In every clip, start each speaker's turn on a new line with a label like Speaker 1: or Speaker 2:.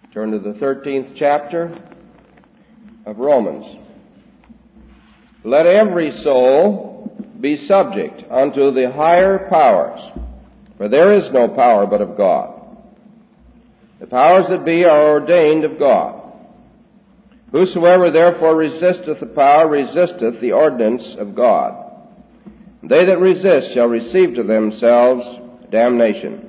Speaker 1: Turn to the 13th chapter of Romans. Let every soul be subject unto the higher powers, for there is no power but of God. The powers that be are ordained of God. Whosoever therefore resisteth the power resisteth the ordinance of God. They that resist shall receive to themselves damnation.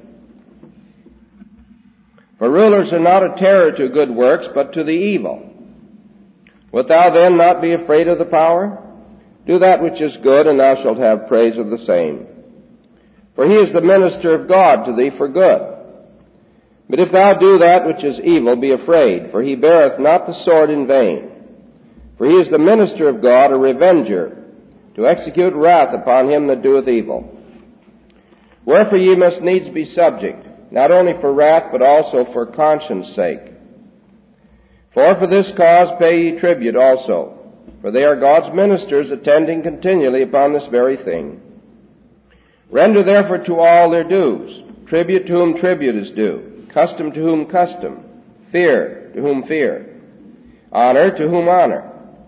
Speaker 1: For rulers are not a terror to good works, but to the evil. Wilt thou then not be afraid of the power? Do that which is good, and thou shalt have praise of the same. For he is the minister of God to thee for good. But if thou do that which is evil, be afraid, for he beareth not the sword in vain. For he is the minister of God, a revenger, to execute wrath upon him that doeth evil. Wherefore ye must needs be subject, not only for wrath, but also for conscience sake. For this cause pay ye tribute also, for they are God's ministers, attending continually upon this very thing. Render therefore to all their dues, tribute to whom tribute is due, custom to whom custom, fear to whom fear, honor to whom honor.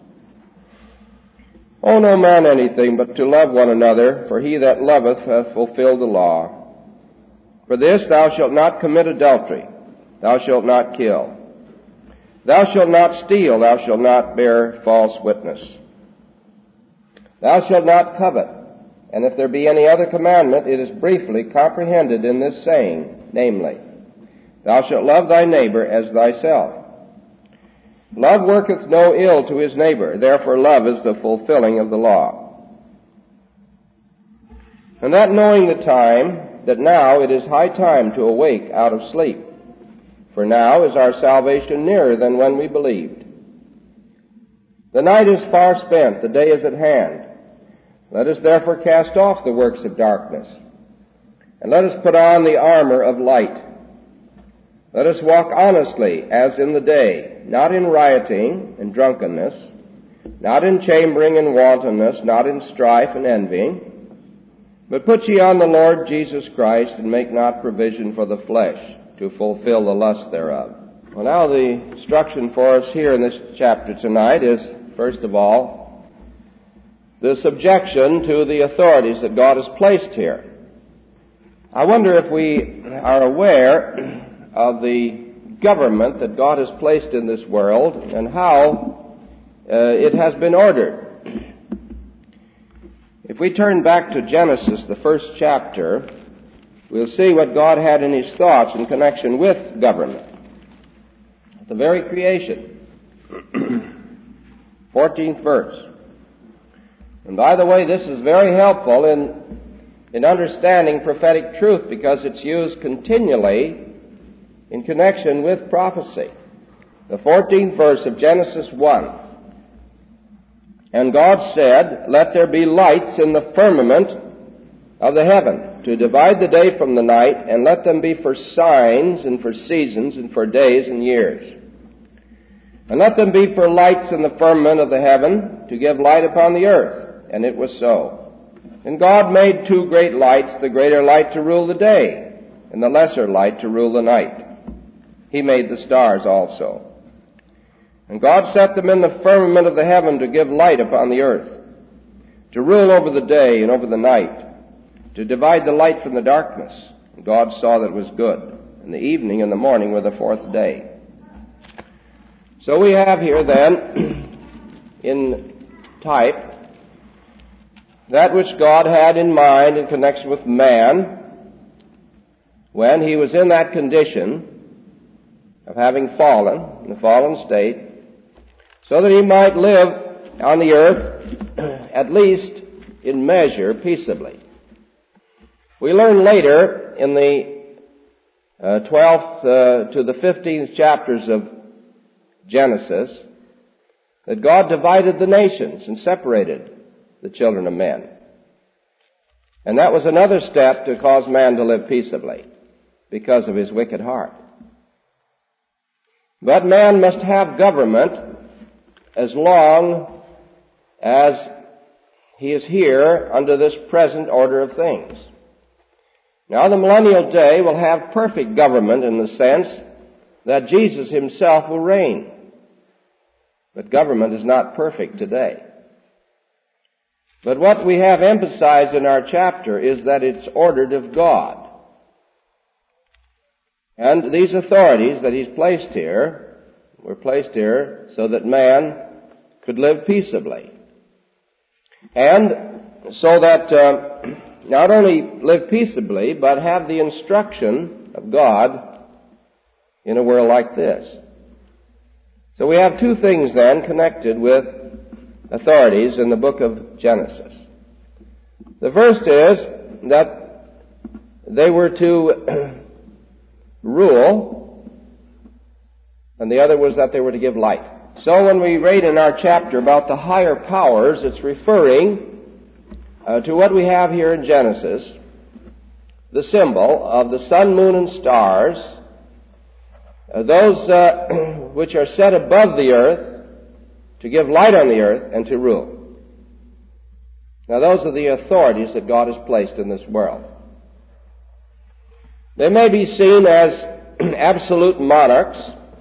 Speaker 1: Owe no man anything but to love one another, for he that loveth hath fulfilled the law. For this, thou shalt not commit adultery, thou shalt not kill, thou shalt not steal, thou shalt not bear false witness, thou shalt not covet. And if there be any other commandment, it is briefly comprehended in this saying, namely, thou shalt love thy neighbor as thyself. Love worketh no ill to his neighbor, therefore love is the fulfilling of the law. And that knowing the time, that now it is high time to awake out of sleep. For now is our salvation nearer than when we believed. The night is far spent, the day is at hand. Let us therefore cast off the works of darkness, and let us put on the armor of light. Let us walk honestly as in the day, not in rioting and drunkenness, not in chambering and wantonness, not in strife and envying, but put ye on the Lord Jesus Christ, and make not provision for the flesh to fulfill the lust thereof. Well, now the instruction for us here in this chapter tonight is, first of all, the subjection to the authorities that God has placed here. I wonder if we are aware of the government that God has placed in this world and how it has been ordered. If we turn back to Genesis, the first chapter, we'll see what God had in his thoughts in connection with government. At the very creation. 14th verse. And by the way, this is very helpful in understanding prophetic truth because it's used continually in connection with prophecy. The 14th verse of Genesis 1. And God said, Let there be lights in the firmament of the heaven, to divide the day from the night, and let them be for signs, and for seasons, and for days and years. And let them be for lights in the firmament of the heaven, to give light upon the earth. And it was so. And God made two great lights, the greater light to rule the day, and the lesser light to rule the night. He made the stars also. And God set them in the firmament of the heaven to give light upon the earth, to rule over the day and over the night, to divide the light from the darkness. And God saw that it was good. And the evening and the morning were the fourth day. So we have here then, in type, that which God had in mind in connection with man when he was in that condition of having fallen, in the fallen state, so that he might live on the earth, at least in measure, peaceably. We learn later in the 12th to the 15th chapters of Genesis that God divided the nations and separated the children of men. And that was another step to cause man to live peaceably because of his wicked heart. But man must have government as long as he is here under this present order of things. Now the millennial day will have perfect government in the sense that Jesus himself will reign. But government is not perfect today. But what we have emphasized in our chapter is that it's ordered of God. And these authorities that he's placed here were placed here so that man could live peaceably. And so that not only live peaceably, but have the instruction of God in a world like this. So we have two things then connected with authorities in the book of Genesis. The first is that they were to rule, and the other was that they were to give light. So when we read in our chapter about the higher powers, it's referring to what we have here in Genesis, the symbol of the sun, moon, and stars, those which are set above the earth to give light on the earth and to rule. Now those are the authorities that God has placed in this world. They may be seen as absolute monarchs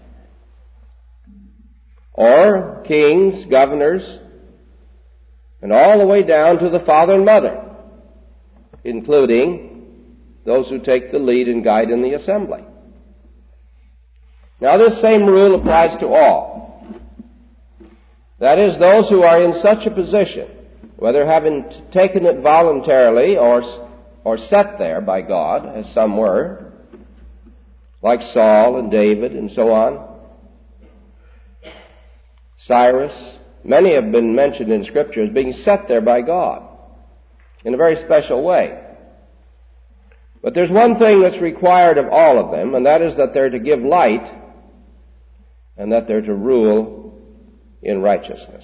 Speaker 1: or kings, governors, and all the way down to the father and mother, including those who take the lead and guide in the assembly. Now this same rule applies to all. That is, those who are in such a position, whether having taken it voluntarily or set there by God, as some were, like Saul and David and so on, Cyrus, many have been mentioned in Scripture as being set there by God in a very special way. But there's one thing that's required of all of them, and that is that they're to give light and that they're to rule in righteousness.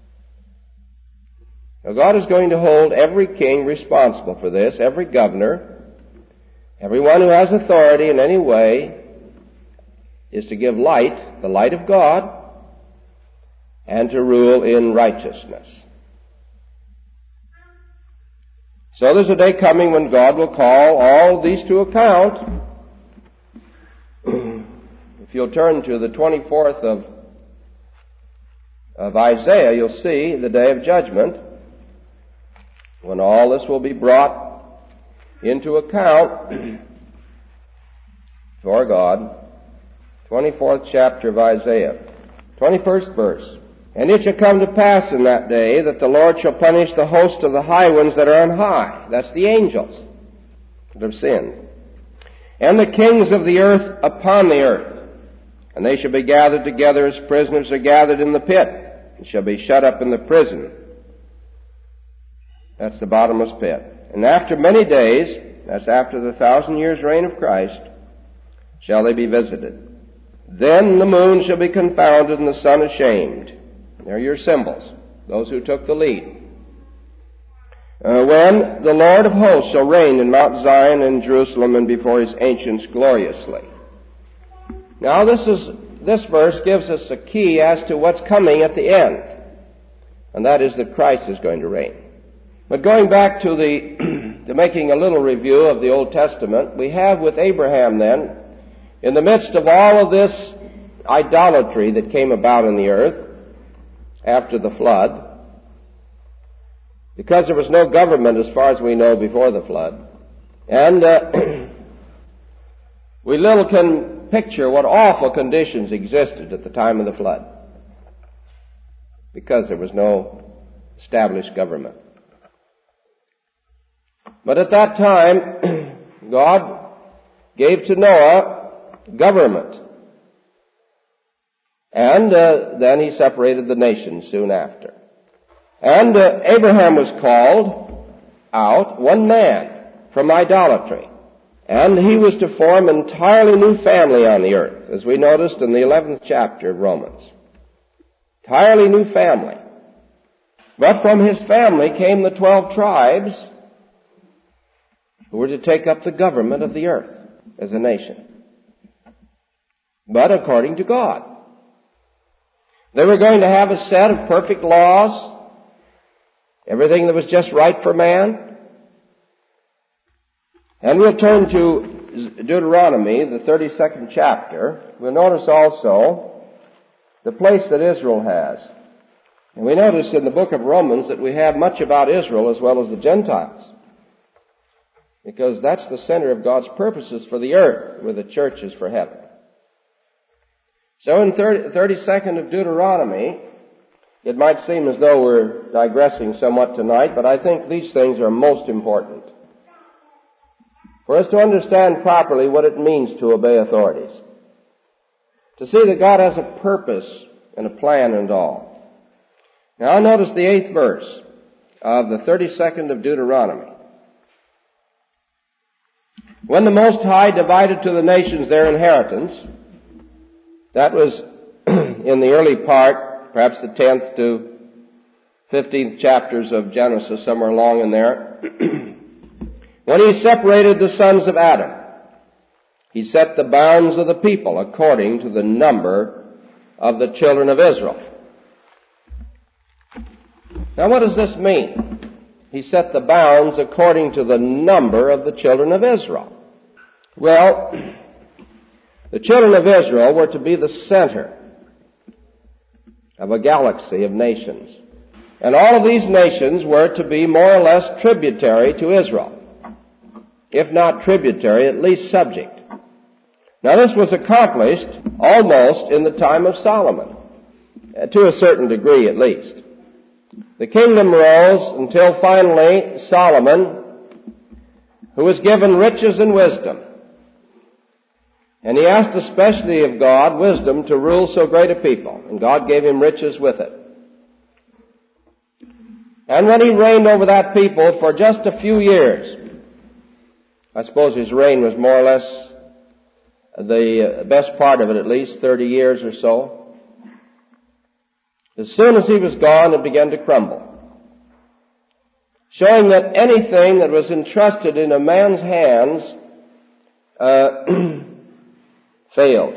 Speaker 1: Now God is going to hold every king responsible for this, every governor, everyone who has authority in any way is to give light, the light of God, and to rule in righteousness. So there's a day coming when God will call all these to account. If you'll turn to the 24th of Isaiah, you'll see the day of judgment, when all this will be brought into account for God. 24th chapter of Isaiah, 21st verse. And it shall come to pass in that day that the Lord shall punish the host of the high ones that are on high. That's the angels that have sinned. And the kings of the earth upon the earth. And they shall be gathered together as prisoners are gathered in the pit, and shall be shut up in the prison. That's the bottomless pit. And after many days, that's after the 1,000 years reign of Christ, shall they be visited. Then the moon shall be confounded and the sun ashamed. They're your symbols, those who took the lead. When the Lord of hosts shall reign in Mount Zion and Jerusalem and before his ancients gloriously. Now this verse gives us a key as to what's coming at the end, and that is that Christ is going to reign. But going back to to making a little review of the Old Testament, we have with Abraham then, in the midst of all of this idolatry that came about in the earth after the flood, because there was no government as far as we know before the flood, and we little can picture what awful conditions existed at the time of the flood, because there was no established government. But at that time, God gave to Noah government. And then he separated the nations soon after. And Abraham was called out, one man, from idolatry. And he was to form an entirely new family on the earth, as we noticed in the 11th chapter of Romans. Entirely new family. But from his family came the 12 tribes who were to take up the government of the earth as a nation. But according to God. They were going to have a set of perfect laws, everything that was just right for man. And we'll turn to Deuteronomy, the 32nd chapter, we'll notice also the place that Israel has. And we notice in the book of Romans that we have much about Israel as well as the Gentiles, because that's the center of God's purposes for the earth, where the church is for heaven. So in 32nd of Deuteronomy, it might seem as though we're digressing somewhat tonight, but I think these things are most important for us to understand properly what it means to obey authorities, to see that God has a purpose and a plan and all. Now notice the 8th verse of the 32nd of Deuteronomy. When the Most High divided to the nations their inheritance, that was in the early part, perhaps the 10th to 15th chapters of Genesis, somewhere along in there. When he separated the sons of Adam, he set the bounds of the people according to the number of the children of Israel. Now what does this mean? He set the bounds according to the number of the children of Israel. Well, the children of Israel were to be the center of a galaxy of nations. And all of these nations were to be more or less tributary to Israel. If not tributary, at least subject. Now this was accomplished almost in the time of Solomon, to a certain degree at least. The kingdom rose until finally Solomon, who was given riches and wisdom, and he asked especially of God wisdom to rule so great a people, and God gave him riches with it. And when he reigned over that people for just a few years, I suppose his reign was more or less the best part of it, at least 30 years or so. As soon as he was gone, it began to crumble, showing that anything that was entrusted in a man's hands failed.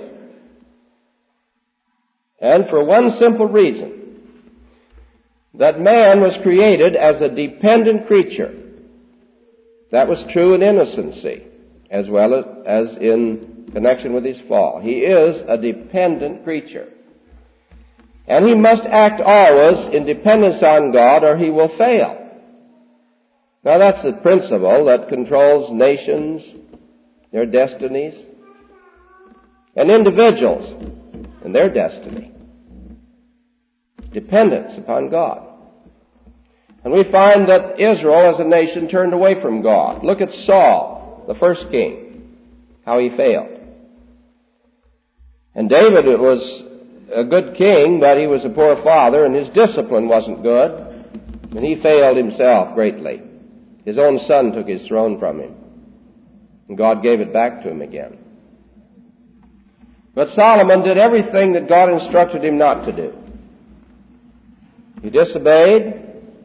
Speaker 1: And for one simple reason, that man was created as a dependent creature. That was true in innocency, as well as in connection with his fall. He is a dependent creature. And he must act always in dependence on God, or he will fail. Now that's the principle that controls nations, their destinies, and individuals and their destiny. Dependence upon God. And we find that Israel as a nation turned away from God. Look at Saul, the first king, how he failed. And David was a good king, but he was a poor father, and his discipline wasn't good, and he failed himself greatly. His own son took his throne from him, and God gave it back to him again. But Solomon did everything that God instructed him not to do. He disobeyed.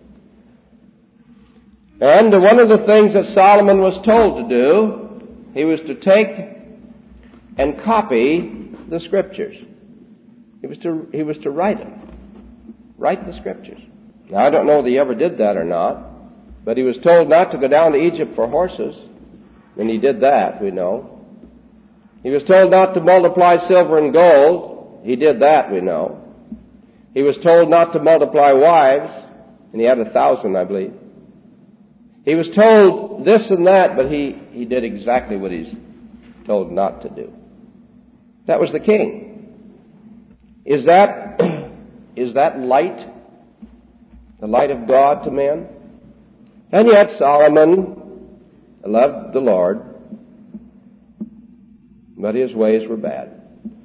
Speaker 1: And one of the things that Solomon was told to do, he was to take and copy the Scriptures. He was to write them. Write the Scriptures. Now, I don't know whether he ever did that or not, but he was told not to go down to Egypt for horses, and he did that, we know. He was told not to multiply silver and gold. He did that, we know. He was told not to multiply wives, and he had 1,000, I believe. He was told this and that, but he did exactly what he's told not to do. That was the king. Is that light? The light of God to men? And yet Solomon loved the Lord, but his ways were bad.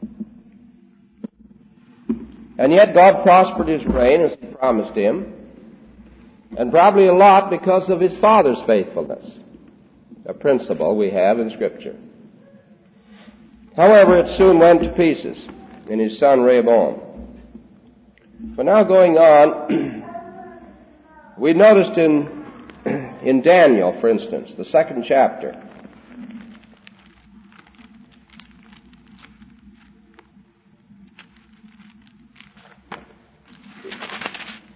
Speaker 1: And yet God prospered his reign as he promised him, and probably a lot because of his father's faithfulness, a principle we have in Scripture. However, it soon went to pieces in his son Rehoboam. But now going on, we noticed in Daniel, for instance, the 2nd chapter,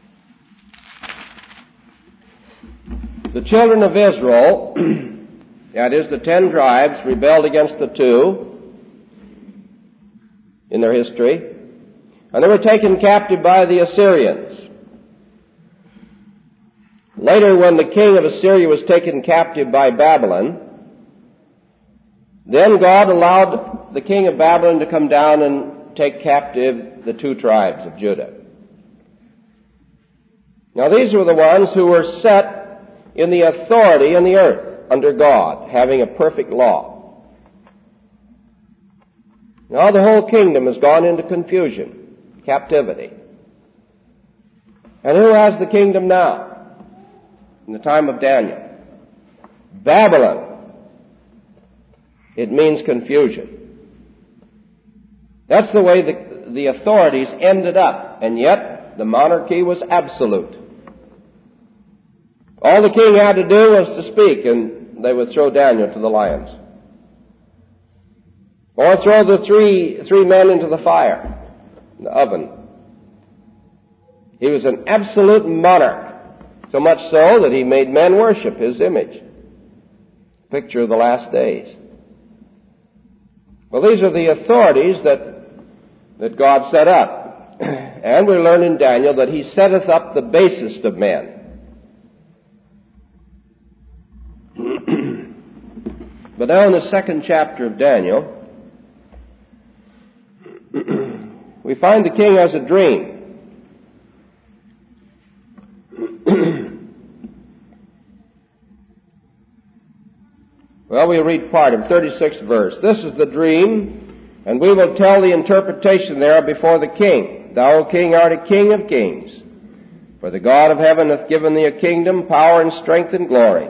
Speaker 1: the children of Israel That is, the 10 tribes rebelled against the 2 in their history, and they were taken captive by the Assyrians. Later, when the king of Assyria was taken captive by Babylon, then God allowed the king of Babylon to come down and take captive the 2 tribes of Judah. Now these were the ones who were set in the authority in the earth under God, having a perfect law. Now the whole kingdom has gone into confusion, captivity. And who has the kingdom now? In the time of Daniel? Babylon. It means confusion. That's the way the authorities ended up, and yet the monarchy was absolute. All the king had to do was to speak, and they would throw Daniel to the lions. Or throw the three men into the fire, the oven. He was an absolute monarch, so much so that he made men worship his image. Picture of the last days. Well, these are the authorities that God set up. And we learn in Daniel that he setteth up the basest of men. But now in the 2nd chapter of Daniel, we find the king has a dream. Well, we read part of 36th verse. This is the dream, and we will tell the interpretation thereof before the king. Thou, O king, art a king of kings. For the God of heaven hath given thee a kingdom, power, and strength, and glory.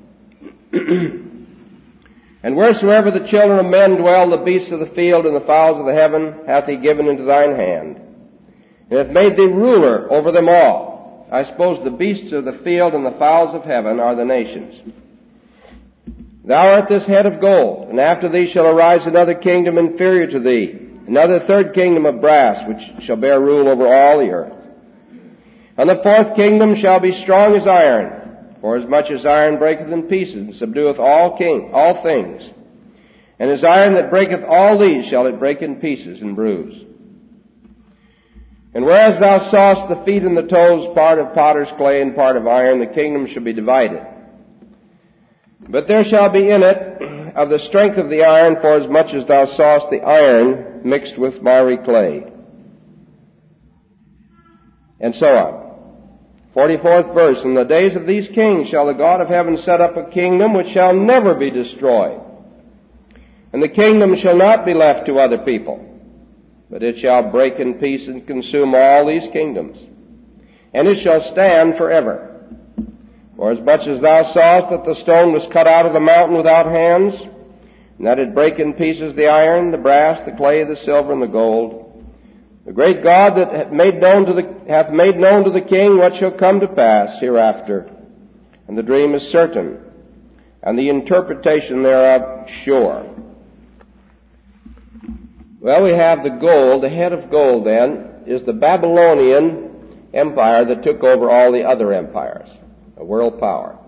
Speaker 1: And wheresoever the children of men dwell, the beasts of the field and the fowls of the heaven hath he given into thine hand, and hath made thee ruler over them all. I suppose the beasts of the field and the fowls of heaven are the nations. Thou art this head of gold, and after thee shall arise another kingdom inferior to thee, another 3rd kingdom of brass, which shall bear rule over all the earth. And the 4th kingdom shall be strong as iron, forasmuch as iron breaketh in pieces, and subdueth all things. And as iron that breaketh all these shall it break in pieces and bruise. And whereas thou sawest the feet and the toes, part of potter's clay and part of iron, the kingdom shall be divided. But there shall be in it of the strength of the iron, forasmuch as thou sawest the iron mixed with miry clay. And so on. 44th verse, In the days of these kings shall the God of heaven set up a kingdom which shall never be destroyed. And the kingdom shall not be left to other people, but it shall break in pieces and consume all these kingdoms. And it shall stand forever. For as much as thou sawest that the stone was cut out of the mountain without hands, and that it brake in pieces the iron, the brass, the clay, the silver, and the gold, the great God that hath made known to the king what shall come to pass hereafter. And the dream is certain, and the interpretation thereof sure. Well, we have the gold. The head of gold, then, is the Babylonian empire that took over all the other empires, a world power.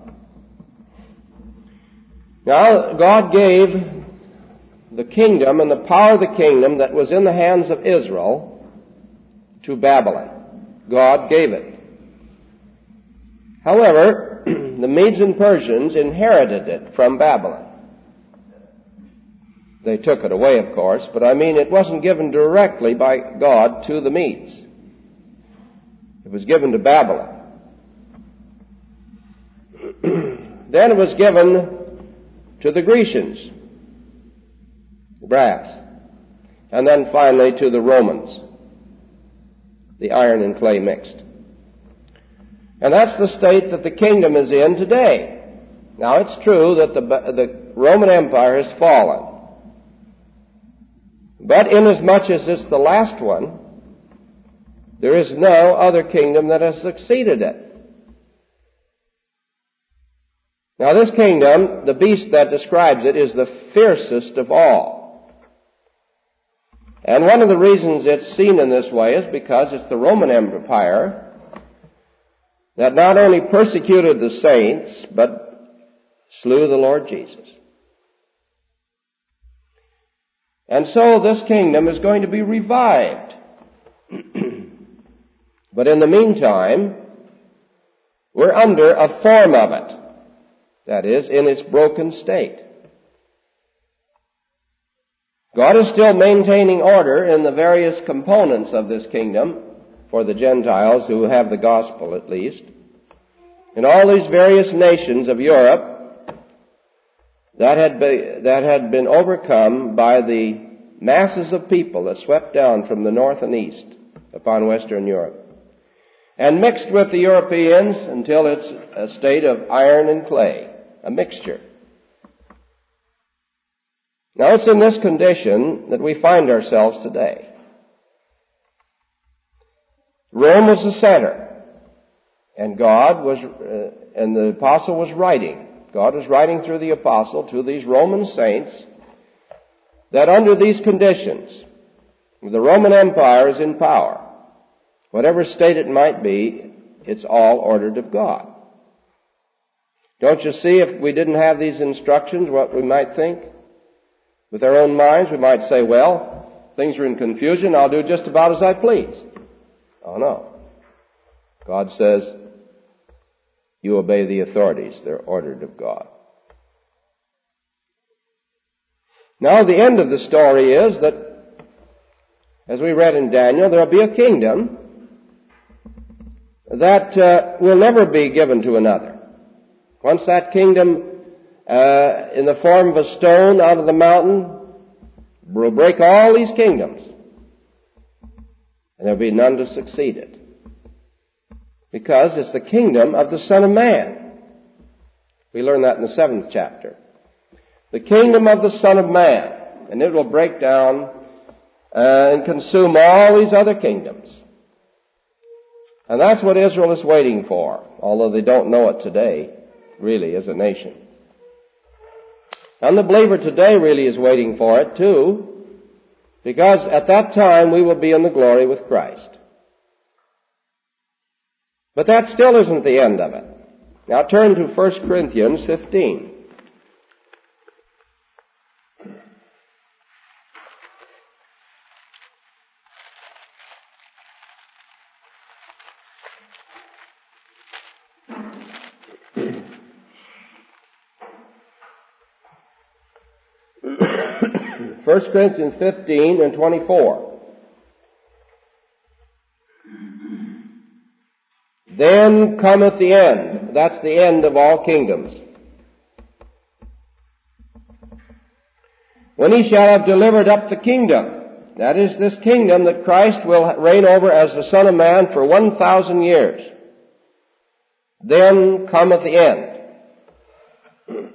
Speaker 1: Now, God gave the kingdom and the power of the kingdom that was in the hands of Israel to Babylon. God gave it. However, the Medes and Persians inherited it from Babylon. They took it away, of course, but it wasn't given directly by God to the Medes. It was given to Babylon. Then it was given to the Grecians, brass, and then finally to the Romans, the iron and clay mixed. And that's the state that the kingdom is in today. Now, it's true that the Roman Empire has fallen. But inasmuch as it's the last one, there is no other kingdom that has succeeded it. Now, this kingdom, the beast that describes it, is the fiercest of all. And one of the reasons it's seen in this way is because it's the Roman Empire that not only persecuted the saints, but slew the Lord Jesus. And so this kingdom is going to be revived. But in the meantime, we're under a form of it. That is, in its broken state. God is still maintaining order in the various components of this kingdom, for the Gentiles who have the gospel at least. In all these various nations of Europe that had been overcome by the masses of people that swept down from the north and east upon Western Europe, and mixed with the Europeans until it's a state of iron and clay, a mixture. Now it's in this condition that we find ourselves today. Rome was the center, and and the apostle was writing. God was writing through the apostle to these Roman saints that under these conditions, the Roman Empire is in power. Whatever state it might be, it's all ordered of God. Don't you see, if we didn't have these instructions, what we might think? With our own minds, we might say, well, things are in confusion, I'll do just about as I please. Oh no. God says, you obey the authorities. They're ordered of God. Now, the end of the story is that, as we read in Daniel, there will be a kingdom that will never be given to another. Once that kingdom, in the form of a stone out of the mountain, will break all these kingdoms, and there will be none to succeed it. Because it's the kingdom of the Son of Man. We learn that in the 7th chapter. The kingdom of the Son of Man. And it will break down and consume all these other kingdoms. And that's what Israel is waiting for, although they don't know it today, really, as a nation. And the believer today really is waiting for it, too, because at that time we will be in the glory with Christ. But that still isn't the end of it. Now turn to 1 Corinthians 15. First Corinthians 15 and 24. Then cometh the end. That's the end of all kingdoms. When he shall have delivered up the kingdom, that is this kingdom that Christ will reign over as the Son of Man for 1,000 years. Then cometh the end.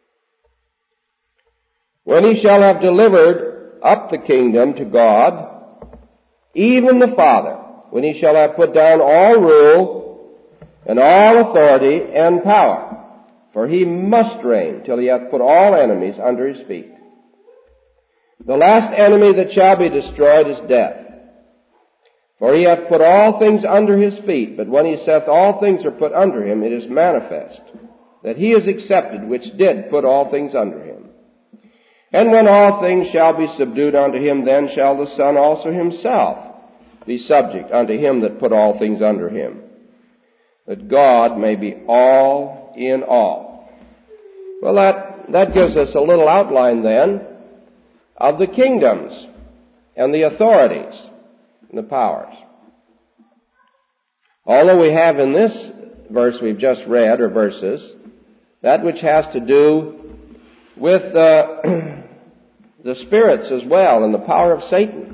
Speaker 1: When he shall have delivered up the kingdom to God, even the Father, when he shall have put down all rule and all authority and power, for he must reign till he hath put all enemies under his feet. The last enemy that shall be destroyed is death. For he hath put all things under his feet, but when he saith all things are put under him, it is manifest that he is accepted which did put all things under him. And when all things shall be subdued unto him, then shall the Son also himself be subject unto him that put all things under him, that God may be all in all. Well, that gives us a little outline then of the kingdoms and the authorities and the powers. Although we have in this verse we've just read, or verses, that which has to do with the spirits as well, and the power of Satan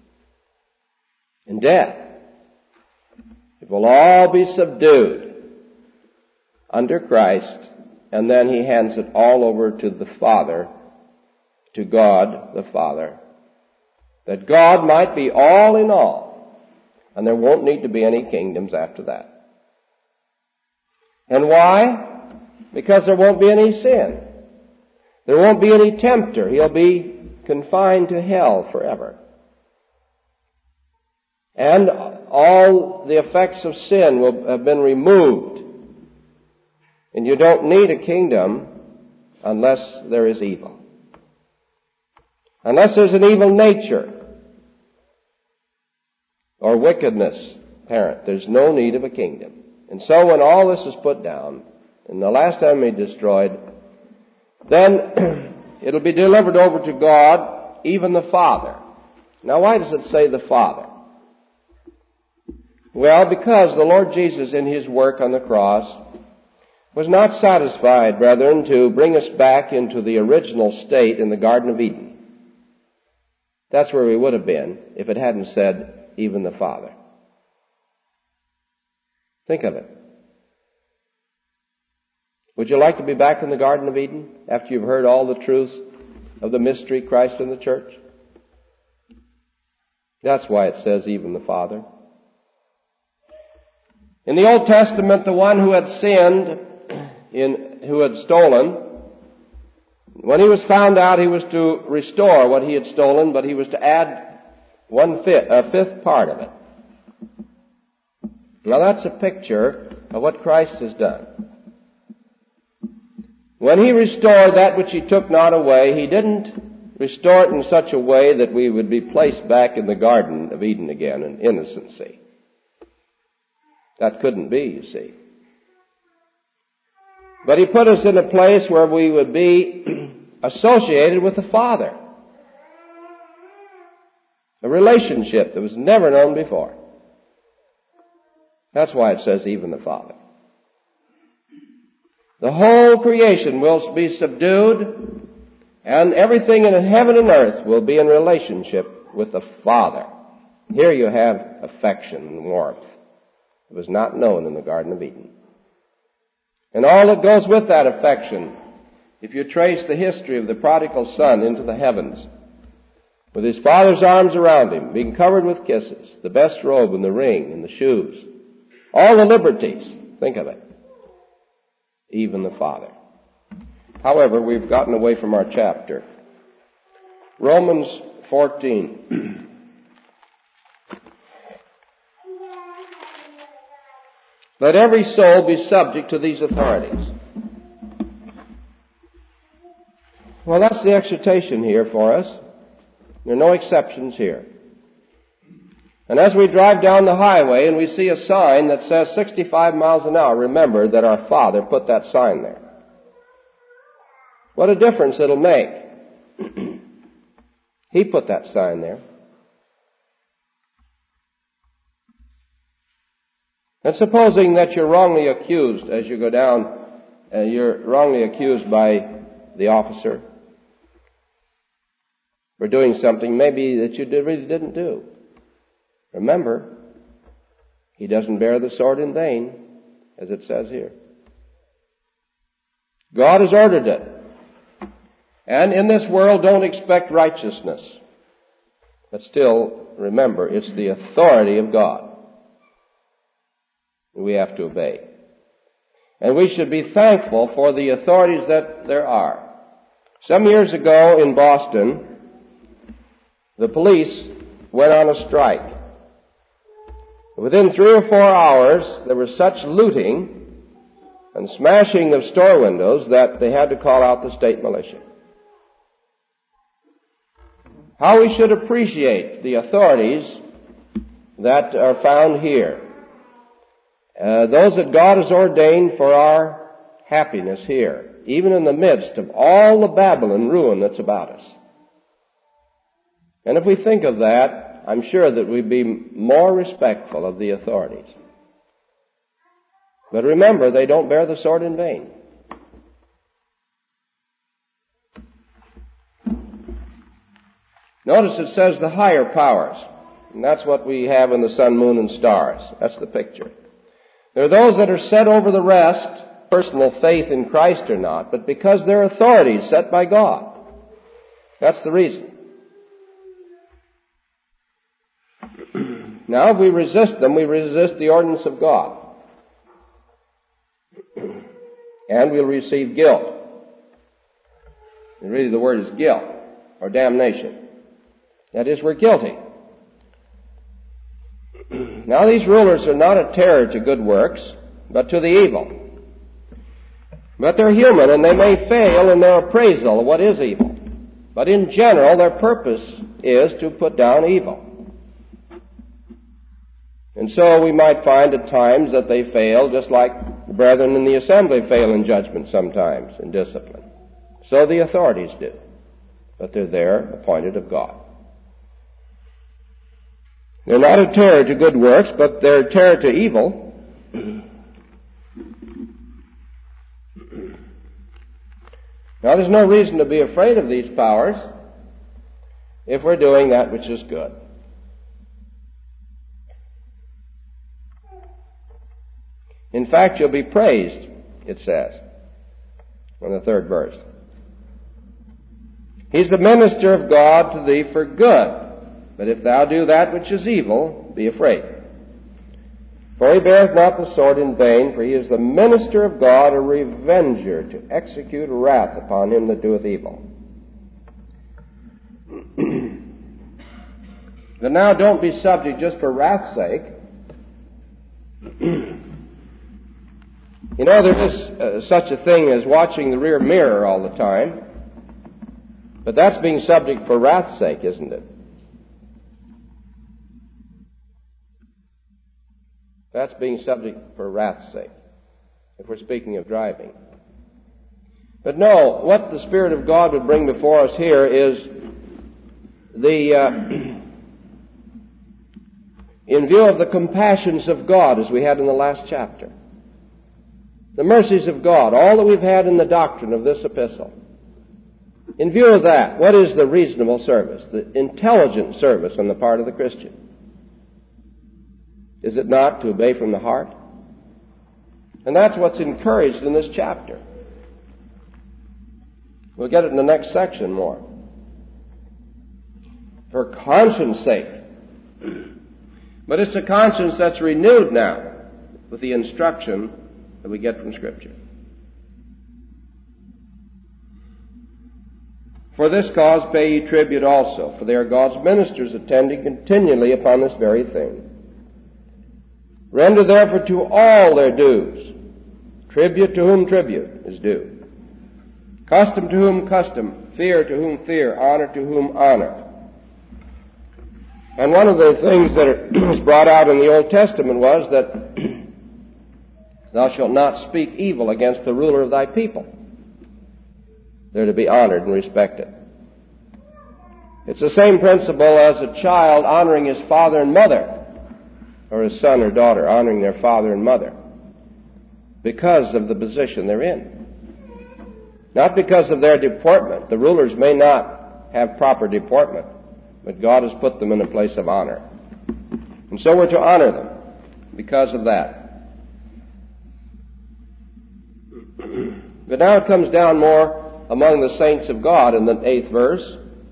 Speaker 1: and death. It will all be subdued under Christ, and then he hands it all over to the Father, to God the Father, that God might be all in all, and there won't need to be any kingdoms after that. And why? Because there won't be any sin. There won't be any tempter. He'll be confined to hell forever. And all the effects of sin will have been removed. And you don't need a kingdom unless there is evil. Unless there's an evil nature or wickedness apparent, there's no need of a kingdom. And so when all this is put down and the last enemy destroyed, then it'll be delivered over to God, even the Father. Now why does it say the Father? Well, because the Lord Jesus in His work on the cross was not satisfied, brethren, to bring us back into the original state in the Garden of Eden. That's where we would have been if it hadn't said, even the Father. Think of it. Would you like to be back in the Garden of Eden after you've heard all the truths of the mystery, Christ and the church? That's why it says, even the Father. In the Old Testament, the one who had sinned, who had stolen, when he was found out, he was to restore what he had stolen, but he was to add a fifth part of it. Now that's a picture of what Christ has done. When He restored that which He took not away, He didn't restore it in such a way that we would be placed back in the Garden of Eden again in innocency. That couldn't be, you see. But He put us in a place where we would be associated with the Father. A relationship that was never known before. That's why it says, even the Father. The whole creation will be subdued, and everything in heaven and earth will be in relationship with the Father. Here you have affection and warmth. It was not known in the Garden of Eden. And all that goes with that affection, if you trace the history of the prodigal son into the heavens, with his father's arms around him, being covered with kisses, the best robe and the ring and the shoes, all the liberties, think of it, even the Father. However, we've gotten away from our chapter. Romans 14. Let every soul be subject to these authorities. Well, that's the exhortation here for us. There are no exceptions here. And as we drive down the highway and we see a sign that says 65 miles an hour, remember that our Father put that sign there. What a difference it'll make. He put that sign there. And supposing that you're wrongly accused as you go down, you're wrongly accused by the officer for doing something maybe that you really didn't do. Remember, He doesn't bear the sword in vain, as it says here. God has ordered it. And in this world, don't expect righteousness. But still, remember, it's the authority of God we have to obey. And we should be thankful for the authorities that there are. Some years ago in Boston, the police went on a strike. Within 3 or 4 hours, there was such looting and smashing of store windows that they had to call out the state militia. How we should appreciate the authorities that are found here. Those that God has ordained for our happiness here, even in the midst of all the Babylon ruin that's about us. And if we think of that, I'm sure that we'd be more respectful of the authorities. But remember, they don't bear the sword in vain. Notice it says the higher powers. And that's what we have in the sun, moon, and stars. That's the picture. There are those that are set over the rest, personal faith in Christ or not, but because they're authorities set by God. That's the reason. Now, if we resist them, we resist the ordinance of God. And we'll receive guilt. And really the word is guilt, or damnation. That is, we're guilty. Now, these rulers are not a terror to good works, but to the evil. But they're human, and they may fail in their appraisal of what is evil. But in general, their purpose is to put down evil. And so we might find at times that they fail, just like the brethren in the assembly fail in judgment sometimes, in discipline. So the authorities do. But they're there, appointed of God. They're not a terror to good works, but they're a terror to evil. Now, there's no reason to be afraid of these powers if we're doing that which is good. In fact, you'll be praised, it says, in the 3rd verse. He's the minister of God to thee for good. But if thou do that which is evil, be afraid. For he beareth not the sword in vain, for he is the minister of God, a revenger, to execute wrath upon him that doeth evil. But now don't be subject just for wrath's sake. You know, there is such a thing as watching the rear mirror all the time. But that's being subject for wrath's sake, isn't it? That's being subject for wrath's sake, if we're speaking of driving. But no, what the Spirit of God would bring before us here is in view of the compassions of God, as we had in the last chapter. The mercies of God, all that we've had in the doctrine of this epistle. In view of that, what is the reasonable service, the intelligent service on the part of the Christian? Is it not to obey from the heart? And that's what's encouraged in this chapter. We'll get it in the next section more. For conscience sake. But it's a conscience that's renewed now with the instruction that we get from Scripture. For this cause pay ye tribute also, for they are God's ministers attending continually upon this very thing. Render therefore to all their dues. Tribute to whom tribute is due. Custom to whom custom. Fear to whom fear. Honor to whom honor. And one of the things that was brought out in the Old Testament was that thou shalt not speak evil against the ruler of thy people. They're to be honored and respected. It's the same principle as a child honoring his father and mother, or his son or daughter honoring their father and mother, because of the position they're in. Not because of their deportment. The rulers may not have proper deportment, but God has put them in a place of honor. And so we're to honor them because of that. But now it comes down more among the saints of God in the 8th verse.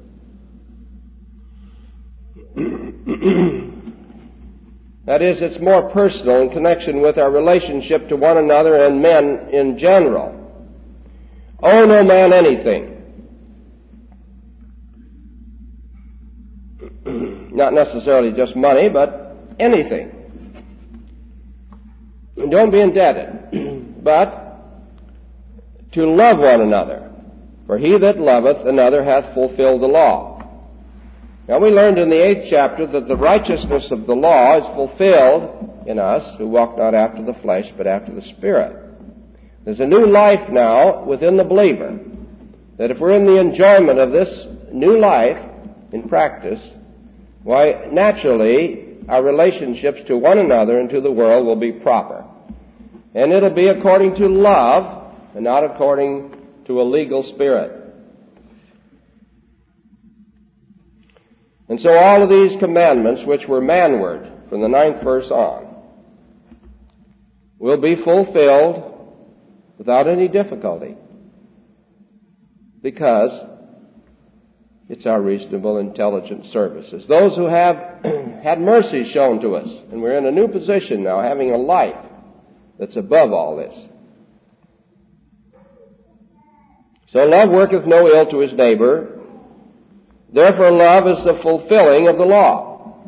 Speaker 1: That is, it's more personal in connection with our relationship to one another and men in general. Owe no man anything. Not necessarily just money, but anything. And don't be indebted, but to love one another. For he that loveth another hath fulfilled the law. Now we learned in the 8th chapter that the righteousness of the law is fulfilled in us who walk not after the flesh, but after the Spirit. There's a new life now within the believer, that if we're in the enjoyment of this new life in practice, why, naturally, our relationships to one another and to the world will be proper. And it'll be according to love and not according to a legal spirit. And so all of these commandments, which were manward from the 9th verse on, will be fulfilled without any difficulty, because it's our reasonable, intelligent services. Those who have had mercy shown to us, and we're in a new position now, having a life that's above all this. So love worketh no ill to his neighbor. Therefore love is the fulfilling of the law.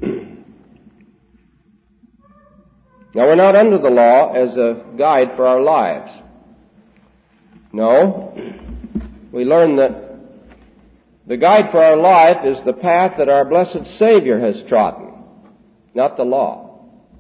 Speaker 1: Now we're not under the law as a guide for our lives. No. We learn that The guide for our life is the path that our blessed Savior has trodden, not the law.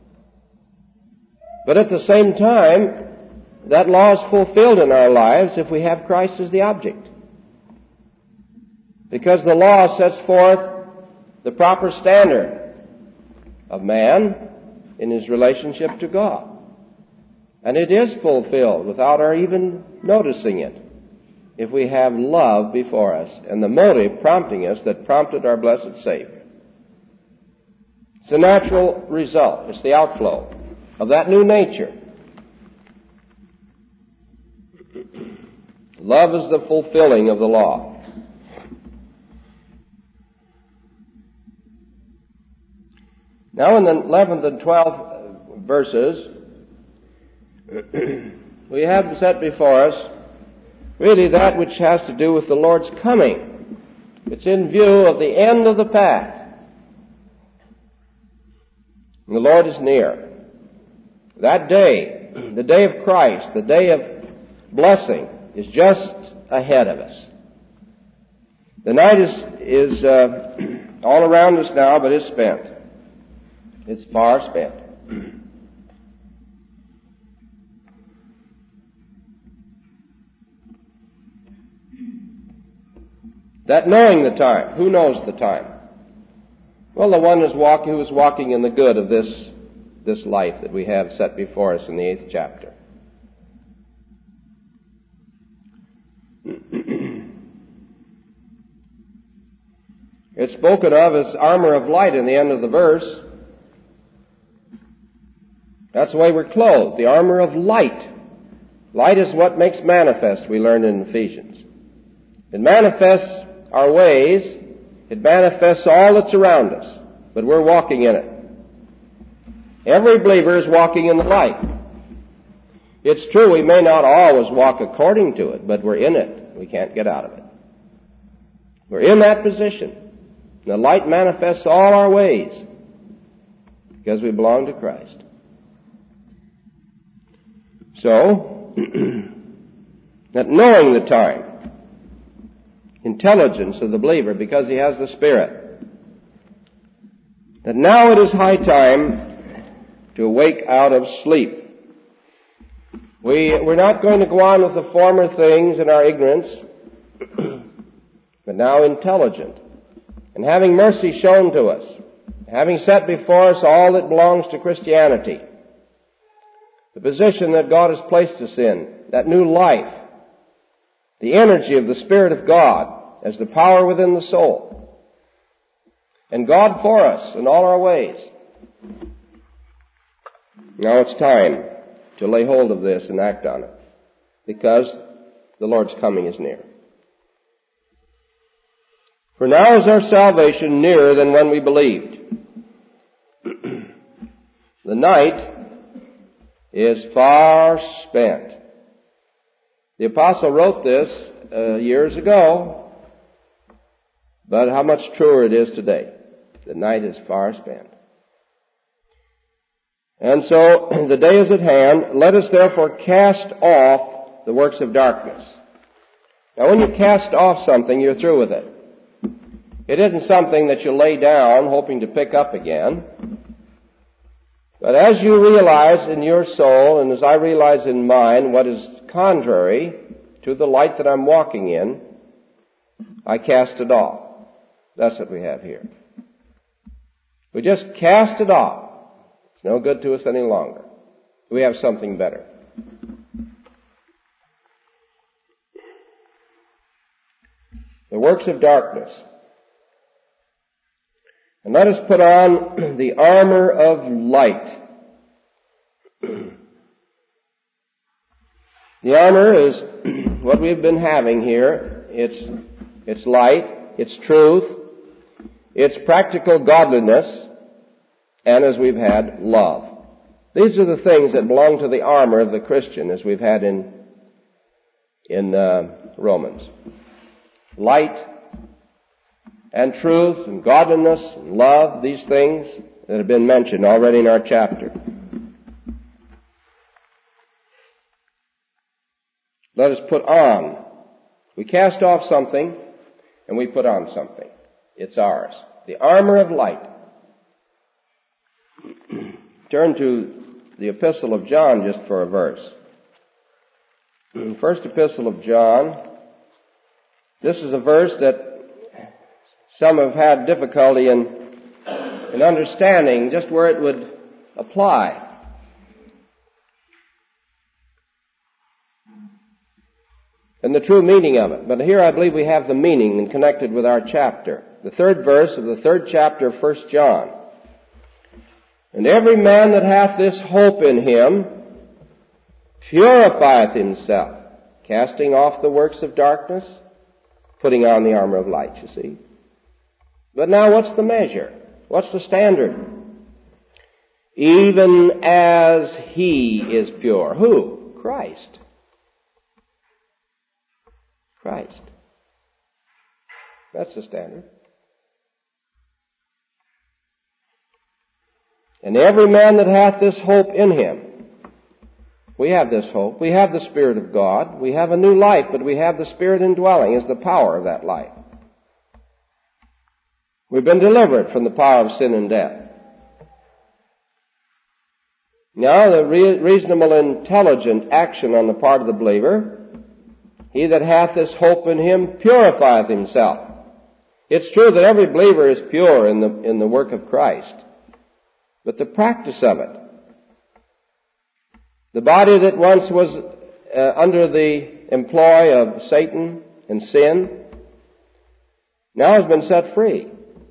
Speaker 1: But at the same time, that law is fulfilled in our lives if we have Christ as the object. Because the law sets forth the proper standard of man in his relationship to God. And it is fulfilled without our even noticing it if we have love before us and the motive prompting us that prompted our blessed Savior. It's the natural result. It's the outflow of that new nature. Love is the fulfilling of the law. Now in the 11th and 12th verses, we have set before us really that which has to do with the Lord's coming. It's in view of the end of the path. And the Lord is near. That day, the day of Christ, the day of blessing, is just ahead of us. The night is all around us now, but it's spent. It's far spent. That knowing the time. Who knows the time? Well, the one who is walking in the good of this life that we have set before us in the 8th chapter. It's spoken of as armor of light in the end of the verse. That's the way we're clothed, the armor of light. Light is what makes manifest, we learned in Ephesians. It manifests our ways, it manifests all that's around us, but we're walking in it. Every believer is walking in the light. It's true we may not always walk according to it, but we're in it. We can't get out of it. We're in that position. The light manifests all our ways because we belong to Christ. So, that knowing the time, intelligence of the believer because he has the Spirit, that now it is high time to awake out of sleep. We're not going to go on with the former things in our ignorance, but now intelligent. And having mercy shown to us, having set before us all that belongs to Christianity, the position that God has placed us in, that new life, the energy of the Spirit of God as the power within the soul, and God for us in all our ways. Now it's time to lay hold of this and act on it, because the Lord's coming is near. For now is our salvation nearer than when we believed. The night is far spent. The apostle wrote this years ago, but how much truer it is today. The night is far spent. And so the day is at hand. Let us therefore cast off the works of darkness. Now when you cast off something, you're through with it. It isn't something that you lay down hoping to pick up again. But as you realize in your soul, and as I realize in mine, what is contrary to the light that I'm walking in, I cast it off. That's what we have here. We just cast it off. It's no good to us any longer. We have something better. The works of darkness. And let us put on the armor of light. The armor is what we've been having here. It's light, it's truth, it's practical godliness, and as we've had, love. These are the things that belong to the armor of the Christian, as we've had in Romans. Light and truth and godliness and love, these things that have been mentioned already in our chapter. Let us put on. We cast off something, and we put on something. It's ours. The armor of light. Turn to the Epistle of John just for a verse. First Epistle of John. This is a verse that some have had difficulty in understanding just where it would apply. And the true meaning of it. But here I believe we have the meaning and connected with our chapter. The third verse of the third chapter of 1 John. And every man that hath this hope in him purifieth himself, casting off the works of darkness, putting on the armor of light, you see. But now what's the measure? What's the standard? Even as he is pure. Who? Christ. Christ. That's the standard. And every man that hath this hope in him. We have this hope. We have the Spirit of God. We have a new life, but we have the Spirit indwelling as the power of that life. We've been delivered from the power of sin and death. Now, the reasonable, intelligent action on the part of the believer, he that hath this hope in him purifieth himself. It's true that every believer is pure in the work of Christ, but the practice of it, the body that once was under the employ of Satan and sin, now has been set free,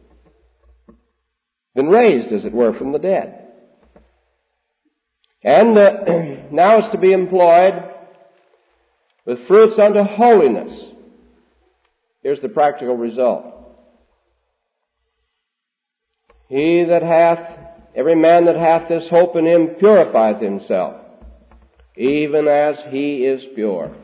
Speaker 1: been raised, as it were, from the dead. And now is to be employed with fruits unto holiness. Here's the practical result. Every man that hath this hope in him purifieth himself, even as he is pure.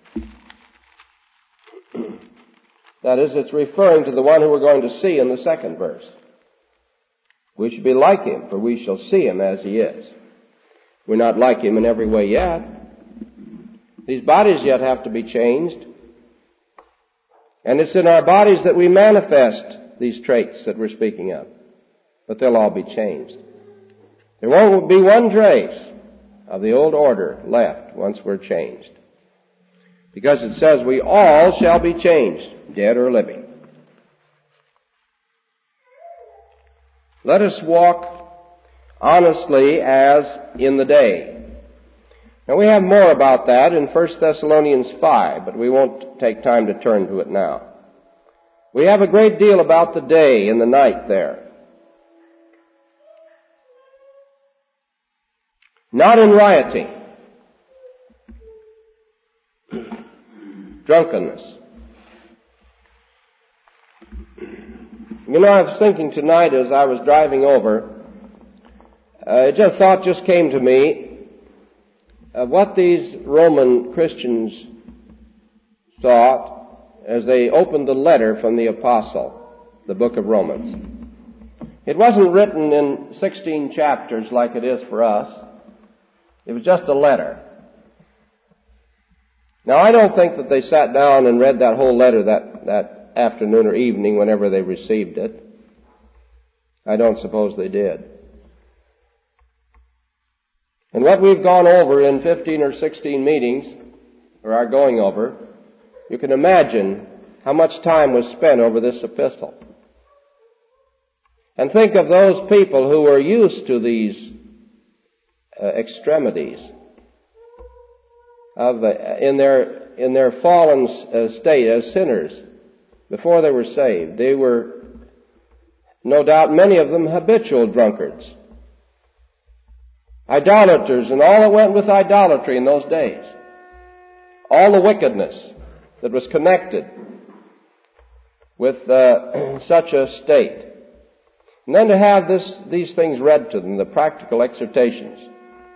Speaker 1: That is, it's referring to the one who we're going to see in the second verse. We should be like him, for we shall see him as he is. We're not like him in every way yet. These bodies yet have to be changed. And it's in our bodies that we manifest these traits that we're speaking of. But they'll all be changed. There won't be one trace of the old order left once we're changed. Because it says we all shall be changed, dead or living. Let us walk honestly as in the day. Now we have more about that in 1 Thessalonians 5, but we won't take time to turn to it now. We have a great deal about the day and the night there. Not in rioting, drunkenness. You know, I was thinking tonight as I was driving over, a thought just came to me of what these Roman Christians thought as they opened the letter from the apostle, the book of Romans. It wasn't written in 16 chapters like it is for us. It was just a letter. Now, I don't think that they sat down and read that whole letter that afternoon or evening whenever they received it. I don't suppose they did. And what we've gone over in 15 or 16 meetings, or are going over, you can imagine how much time was spent over this epistle. And think of those people who were used to these extremities of in their fallen state as sinners before they were saved. They were, no doubt, many of them habitual drunkards, idolaters, and all that went with idolatry in those days. All the wickedness that was connected with such a state. And then to have these things read to them, the practical exhortations.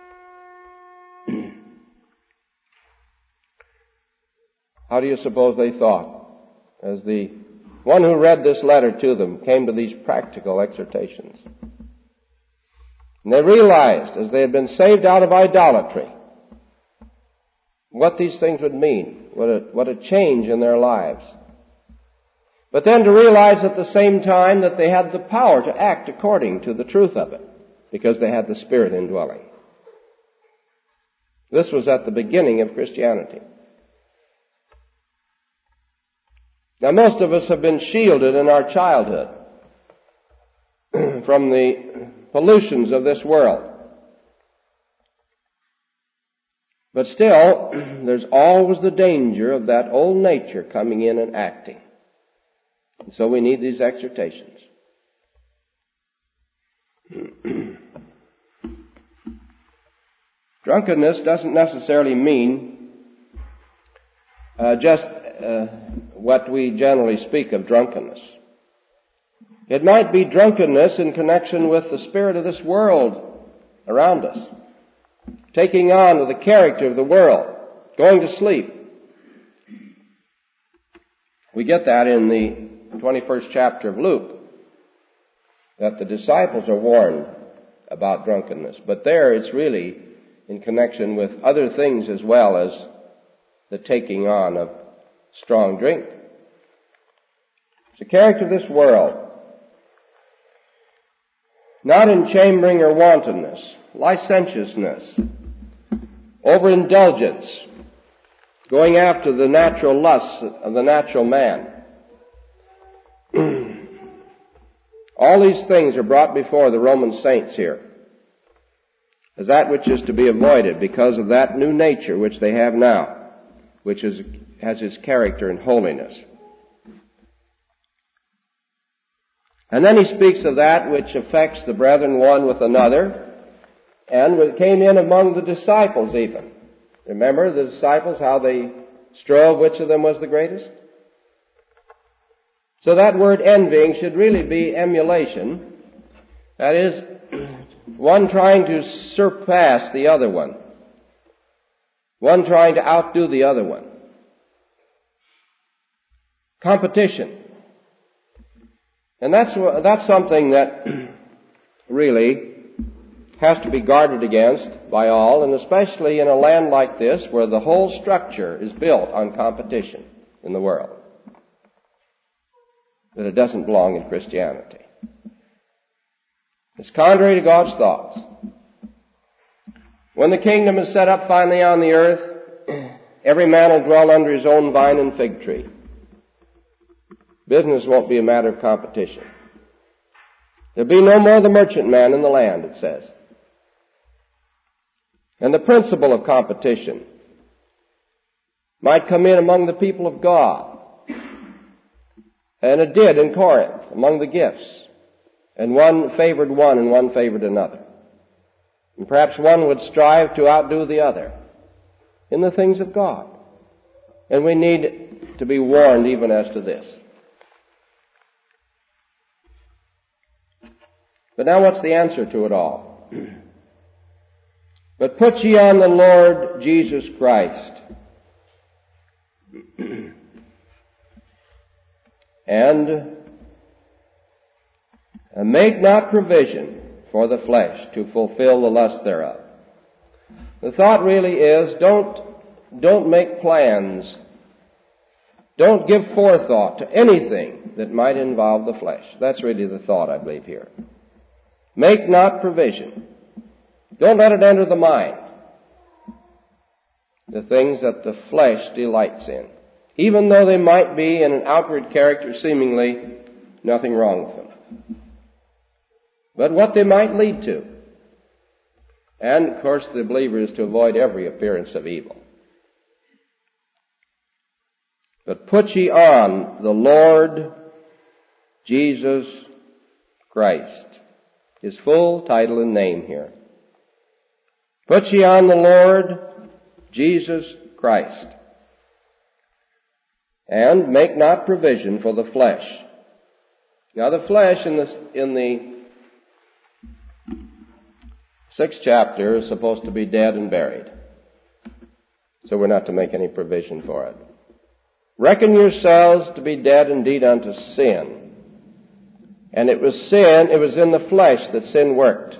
Speaker 1: How do you suppose they thought as the one who read this letter to them came to these practical exhortations? And they realized, as they had been saved out of idolatry, what these things would mean, what a change in their lives. but then to realize at the same time that they had the power to act according to the truth of it, because they had the Spirit indwelling. This was at the beginning of Christianity. Now, most of us have been shielded in our childhood from the pollutions of this world. But still, there's always the danger of that old nature coming in and acting. And so we need these exhortations. Drunkenness doesn't necessarily mean just what we generally speak of drunkenness. It might be drunkenness in connection with the spirit of this world around us, taking on with the character of the world, going to sleep. We get that in the 21st chapter of Luke, that the disciples are warned about drunkenness. But there it's really in connection with other things as well as the taking on of strong drink. It's the character of this world. Not in chambering or wantonness, licentiousness, overindulgence, going after the natural lusts of the natural man. All these things are brought before the Roman saints here as that which is to be avoided because of that new nature which they have now, which has its character and holiness. And then he speaks of that which affects the brethren one with another, and came in among the disciples even. Remember the disciples, how they strove which of them was the greatest? So that word envying should really be emulation. That is, one trying to surpass the other one. One trying to outdo the other one. Competition. And that's something that really has to be guarded against by all, and especially in a land like this where the whole structure is built on competition in the world. That it doesn't belong in Christianity. It's contrary to God's thoughts. When the kingdom is set up finally on the earth, every man will dwell under his own vine and fig tree. Business won't be a matter of competition. There'll be no more the merchantman in the land, it says. And the principle of competition might come in among the people of God. And it did in Corinth, among the gifts. And one favored one and one favored another. And perhaps one would strive to outdo the other in the things of God. And we need to be warned even as to this. But now what's the answer to it all? But put ye on the Lord Jesus Christ, and make not provision for the flesh to fulfill the lust thereof. The thought really is, don't make plans. Don't give forethought to anything that might involve the flesh. That's really the thought, I believe, here. Make not provision. Don't let it enter the mind. The things that the flesh delights in. Even though they might be in an outward character seemingly nothing wrong with them. But what they might lead to. And, of course, the believer is to avoid every appearance of evil. But put ye on the Lord Jesus Christ. His full title and name here. Put ye on the Lord Jesus Christ. And make not provision for the flesh. Now the flesh in the 6th chapter is supposed to be dead and buried. So we're not to make any provision for it. Reckon yourselves to be dead indeed unto sin. And it was in the flesh that sin worked.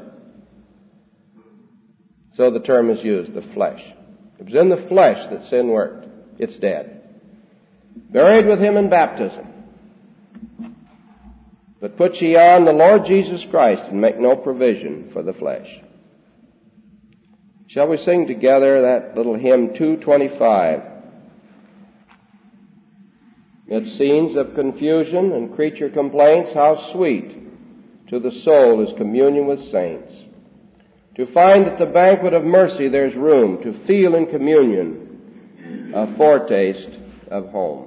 Speaker 1: So the term is used, the flesh. It was in the flesh that sin worked. It's dead. Buried with him in baptism. But put ye on the Lord Jesus Christ, and make no provision for the flesh. Shall we sing together that little hymn 225? Amid scenes of confusion and creature complaints, how sweet to the soul is communion with saints. To find at the banquet of mercy there's room to feel in communion a foretaste of home.